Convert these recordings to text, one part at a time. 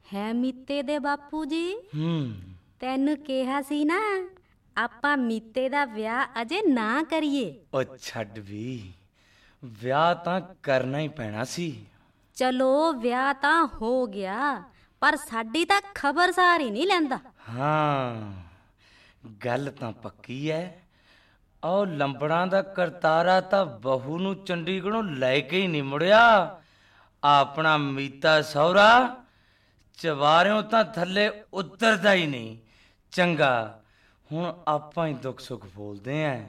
ਹੈ ਮੀਤੇ ਦੇ ਬਾਪੂ ਜੀ। ਤੈਨੂੰ ਕਿਹਾ ਸੀ ਨਾ ਆਪਾਂ ਮੀਤੇ ਦਾ ਵਿਆਹ ਅਜੇ ਨਾ ਕਰੀਏ। ਉਹ ਛੱਡ ਵੀ, ਵਿਆਹ ਤਾਂ ਕਰਨਾ ਹੀ ਪੈਣਾ ਸੀ। ਚਲੋ ਵਿਆਹ ਤਾਂ ਹੋ ਗਿਆ, ਪਰ ਸਾਡੀ ਤਾਂ ਖਬਰਸਾਰ ਹੀ ਨਹੀਂ ਲੈਂਦਾ। ਹਾਂ ਗੱਲ ਤਾਂ ਪੱਕੀ ਐ। ਉਹ ਲੰਬੜਾਂ ਦਾ ਕਰਤਾਰਾ ਤਾਂ ਬਹੂ ਨੂੰ ਚੰਡੀਗੜ੍ਹੋਂ ਲੈ ਕੇ ਹੀ ਨਹੀਂ ਮੁੜਿਆ। ਆਪਣਾ ਮੀਤਾ ਸਹੁਰਾ ਚਵਾਰਿਓਂ ਤਾਂ ਥੱਲੇ ਉਤਰਦਾ ਹੀ ਨਹੀਂ। ਚੰਗਾ ਹੁਣ ਆਪਾਂ ਹੀ ਦੁੱਖ ਸੁੱਖ ਬੋਲਦੇ ਆਂ।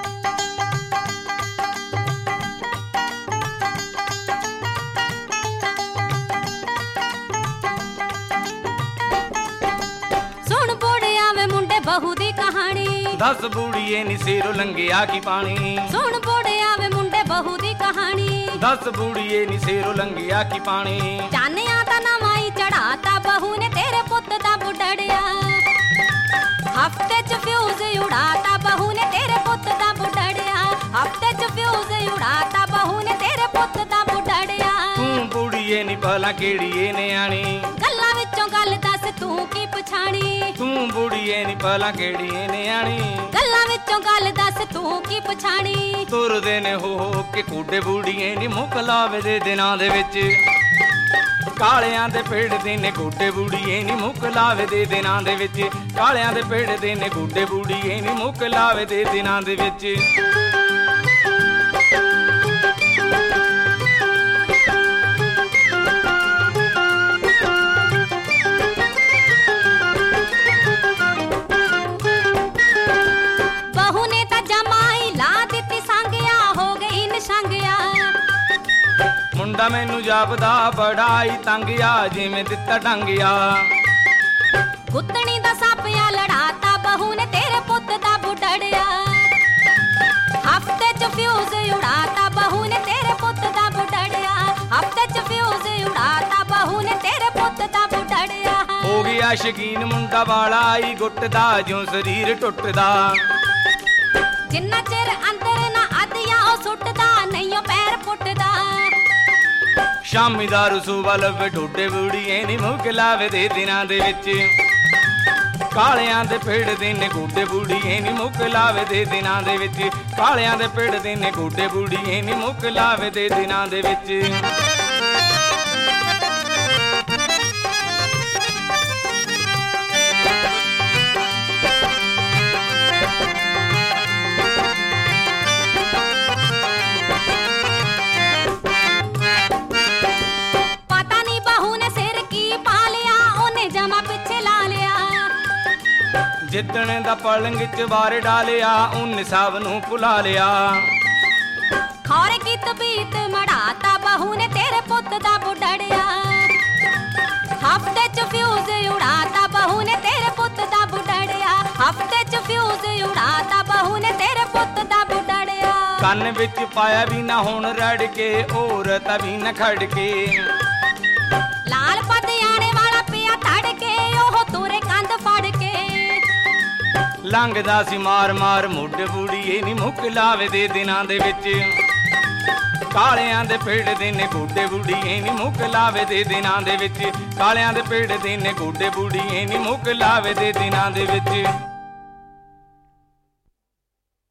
ਬਹੂ ਦੀ ਕਹਾਣੀ ਦੱਸ ਬੂੜੀਏ ਨੀ ਸਿਰੋਂ ਲੰਘਿਆ ਕੀ ਪਾਣੀ। ਸੁਣ ਬੋੜਿਆ ਵੇ ਮੁੰਡੇ ਬਹੂ ਦੀ ਕਹਾਣੀ ਦੱਸ ਬੂੜੀਏ ਨੀ ਸਿਰੋਂ ਲੰਘਿਆ ਕੀ ਪਾਣੀ। ਚਾਨਿਆਂ ਤਾਂ ਨਵਾਂ ਹੀ ਚੜਾਤਾ ਬਹੂ ਨੇ ਤੇਰੇ ਪੁੱਤ ਦਾ ਬੁੱਢੜਿਆ। ਹਫਤੇ ਚ ਫਿਊਜ਼ ਉਡਾਤਾ ਬਹੂ ਨੇ ਤੇਰੇ ਪੁੱਤ ਦਾ ਬੁੱਢੜਿਆ। ਹਫਤੇ ਚ ਫਿਊਜ਼ ਉਡਾਤਾ ਬਹੂ ਨੇ ਤੇਰੇ ਪੁੱਤ ਦਾ ਬੁੱਢੜਿਆ। ਤੂੰ ਬੂੜੀਏ ਨੀ ਭਲਾ ਕਿਹੜੀਏ ਨਿਆਣੀ। ਗੱਲਾਂ ਵਿੱਚੋਂ ਗੱਲ ਦੱਸ ਤੂੰ ਕੀ ਪਛਾਣੀ। ਤੂੰ ਬੁੜੀਏ ਨੀ ਭਲਾ ਕਿਹੜੀ ਨਿਆਣੀ। ਗੱਲਾਂ ਵਿੱਚੋਂ ਗੱਲ ਦੱਸ ਤੂੰ ਕੀ ਪਛਾਣੀ। ਤੁਰਦੇ ਨੇ ਹੋ ਕੇ ਕੂਡੇ ਬੁੜੀਏ ਨੀ ਮੁੱਕ ਲਾਵੇ ਦੇ ਦਿਨਾਂ ਦੇ ਵਿੱਚ। ਕਾਲਿਆਂ ਦੇ ਪਿੜਦੇ ਨੇ ਗੋਡੇ ਬੁੜੀਏ ਨੀ ਮੁੱਕ ਲਾਵੇ ਦੇ ਦਿਨਾਂ ਦੇ ਵਿੱਚ। ਕਾਲਿਆਂ ਦੇ ਪਿੜਦੇ ਨੇ ਗੋਡੇ ਬੁੜੀਏ ਨੀ ਮੁੱਕ ਲਾਵੇ ਦੇ ਦਿਨਾਂ ਦੇ ਵਿੱਚ। ਮੁੰਡਾ ਮੈਨੂੰ ਜਾਪਦਾ ਬੜਾ ਹੀ ਤੰਗਿਆ ਜਿਵੇਂ ਦਿੱਤਾ ਡੰਗਿਆ। ਗੁੱਤਣੀ ਦਾ ਸਾਪਿਆ ਲੜਾਤਾ ਬਹੂ ਨੇ ਤੇਰੇ ਪੁੱਤ ਦਾ ਬੁੱਢੜਿਆ। ਹਫਤੇ ਚ ਫਿਊਜ਼ ਉਡਾਤਾ ਬਹੂ ਨੇ ਤੇਰੇ ਪੁੱਤ ਦਾ ਬੁੱਢੜਿਆ। ਹਫਤੇ ਚ ਫਿਊਜ਼ ਉਡਾਤਾ ਬਹੂ ਨੇ ਤੇਰੇ ਪੁੱਤ ਦਾ ਬੁੱਢੜਿਆ। ਹੋ ਗਿਆ ਸ਼ਕੀਨ ਮੁੰਡਾ ਵਾਲਾ ਹੀ ਗੁੱਟਦਾ ਜਿਉਂ ਸਰੀਰ ਟੁੱਟਦਾ। ਜਿੰਨਾ ਚਿਰ ਅੰਦਰ ਨਾ ਆਦਿਆ ਉਹ ਸੁੱਟਦਾ ਨਹੀਂ ਉਹ ਪੈਰ ਪੁੱਟਦਾ। ਸ਼ਾਮੀ ਦਾ ਰਸੂਵਾ ਲਵੇ ਢੋਡੇ ਬੁੜੀਏ ਨੀ ਮੁੱਕ ਲਾਵੇ ਦੇ ਦਿਨਾਂ ਦੇ ਵਿੱਚ। ਕਾਲਿਆਂ ਦੇ ਪਿੜਦੇ ਨੇ ਗੋਡੇ ਬੁੜੀਏ ਨੀ ਮੁੱਕ ਲਾਵੇ ਦੇ ਦਿਨਾਂ ਦੇ ਵਿੱਚ। ਕਾਲਿਆਂ ਦੇ ਪਿੜਦੇ ਨੇ ਗੋਡੇ ਬੁੜੀਏ ਨੀ ਮੁੱਕ ਲਾਵੇ ਦੇ ਦਿਨਾਂ ਦੇ ਵਿੱਚ। ਜਿੱਦਣ ਦਾ ਪਲੰਗ ਚ ਵਾਰ ਡਾਲਿਆ ਉਹਨੇ ਸਭ ਨੂੰ ਭੁਲਾ ਲਿਆ। ਖੌਰੇ ਕੀ ਤਬੀਤ ਮੜਾਤਾ ਬਹੂ ਨੇ ਤੇਰੇ ਪੁੱਤ ਦਾ ਬੁੱਢੜਿਆ। ਹਫਤੇ ਚ ਫਿਊਜ਼ ਉਡਾਤਾ ਬਹੂ ਨੇ ਤੇਰੇ ਪੁੱਤ ਦਾ ਬੁੱਢੜਿਆ। ਹਫਤੇ ਚ ਫਿਊਜ਼ ਉਡਾਤਾ ਬਹੂ ਨੇ ਤੇਰੇ ਪੁੱਤ ਦਾ ਬੁੱਢੜਿਆ। ਕੰਨ ਵਿੱਚ ਪਾਇਆ ਵੀ ਨਾ ਹੁਣ ਰੜ ਕੇ ਔਰਤ ਵੀ ਨਾ ਖੜ ਕੇ। ਲਾਲ ਪਤਿਆਣੇ ਵਾਲਾ ਪਿਆ ਤੜ ਕੇ ਉਹ ਤੋਰੇ ਕੰਧ ਫੜ ਕੇ। ਲੰਘਦਾ ਸੀ ਮਾਰ ਮਾਰ ਮੁੱਢ ਬੁੜੀਏ ਨੀ ਮੁੱਕ ਲਾਵੇ ਦੇ ਦਿਨਾਂ ਦੇ ਵਿੱਚ। ਕਾਲਿਆਂ ਦੇ ਪਿੜਦੇ ਨੇ ਗੋਡੇ ਬੁੜੀਏ ਨੀ ਮੁੱਕ ਲਾਵੇ ਦੇ ਦਿਨਾਂ ਦੇ ਵਿੱਚ। ਕਾਲਿਆਂ ਦੇ ਪਿੜਦੇ ਨੇ ਗੋਡੇ ਬੁੜੀਏ ਨੀ ਮੁੱਕ ਲਾਵੇ ਦੇ ਦਿਨਾਂ ਦੇ ਵਿੱਚ।